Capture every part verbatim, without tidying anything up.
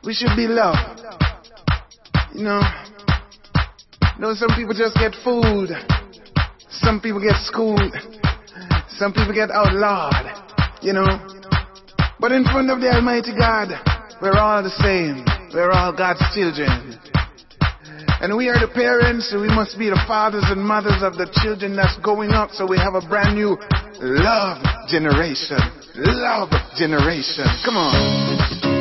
We should be loved. You know, you know, some people just get fooled. Some people get schooled. Some people get outlawed. You know, but in front of the Almighty God, we're all the same. We're all God's children. And we are the parents, so we must be the fathers and mothers of the children that's going up, so we have a brand new love generation. Love generation. Come on.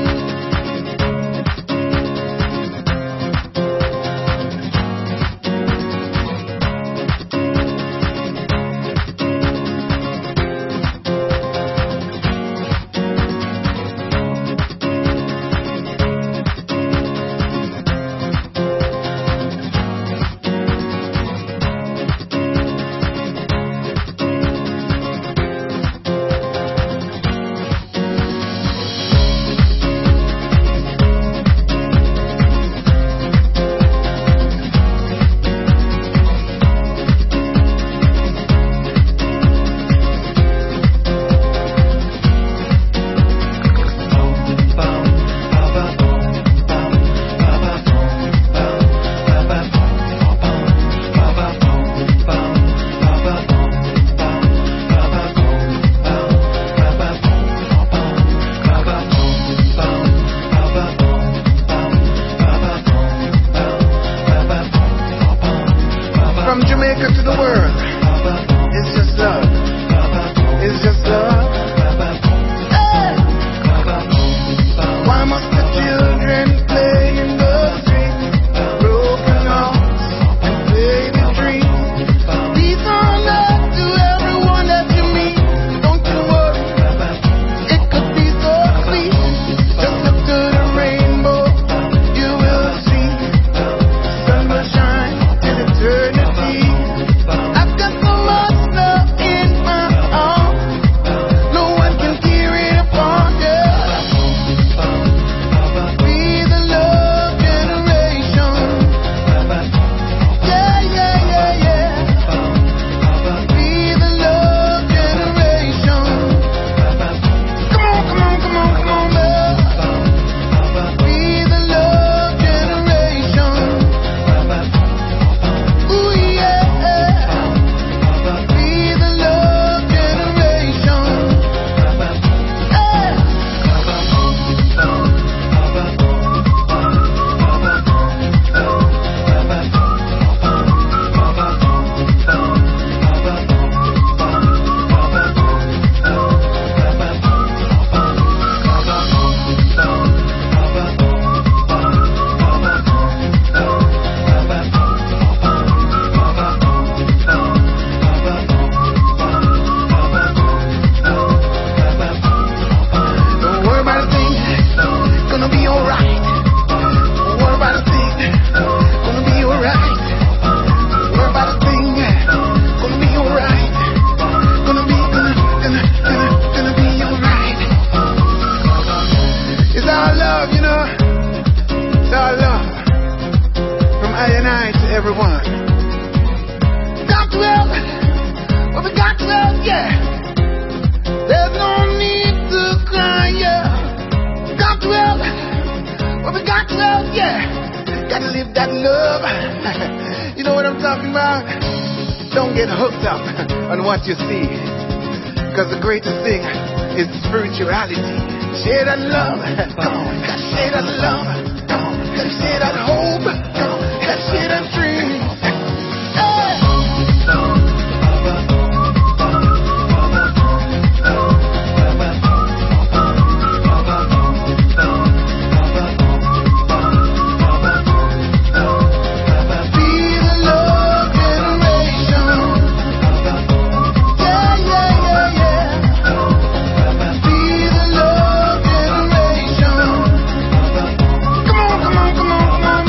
Come on, come on, come on, come on.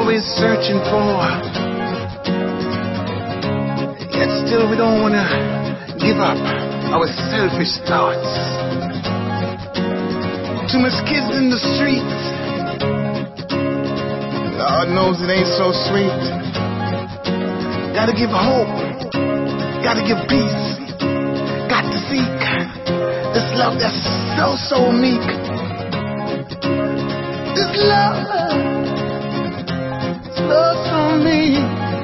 always searching for. Yet still we don't wanna give up our selfish thoughts. Too much kids in the streets. Lord knows it ain't so sweet. Gotta give hope. Gotta give peace. Got to seek this love that's so, so meek. This love, this love so meek.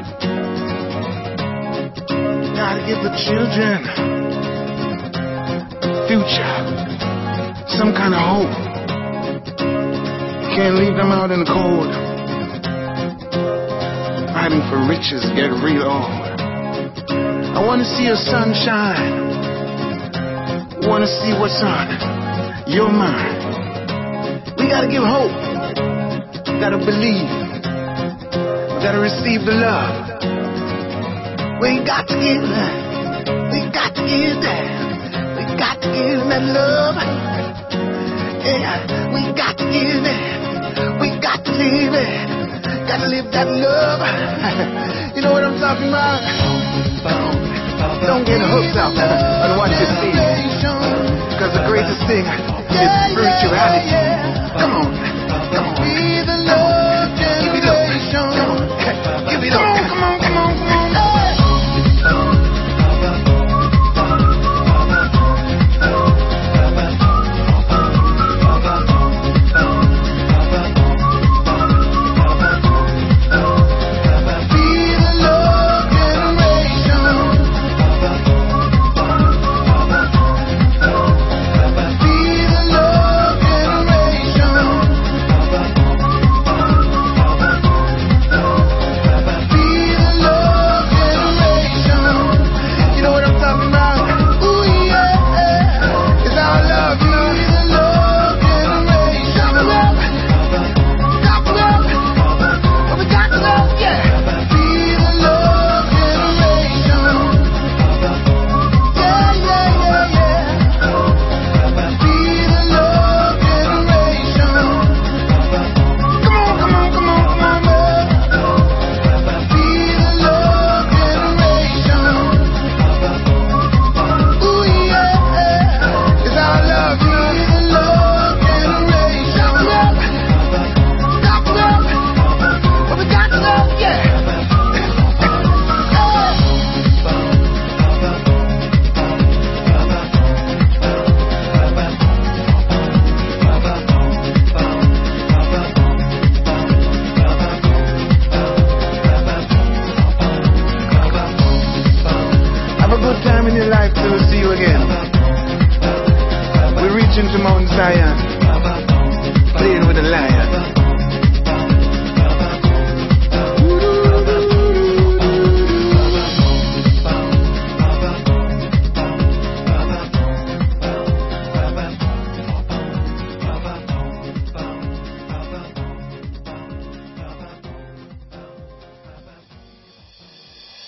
Gotta give the children future, some kind of hope. Can't leave them out in the cold. Fighting for riches get real old. I wanna see your sun shine. Wanna see what's on your mind. We gotta give hope. Gotta believe. We gotta receive the love. We got to give. We got to give that. We got to give that love. Yeah, we got to give it. We got to live it. Gotta live that love. You know what I'm talking about? Don't get hooked up on what you see, because the greatest thing is spirituality. Come on, come on, give it up, give it up, come on, give it up, come on, come on, come on. Time in your life till we see you again. We're reaching to Mount Zion.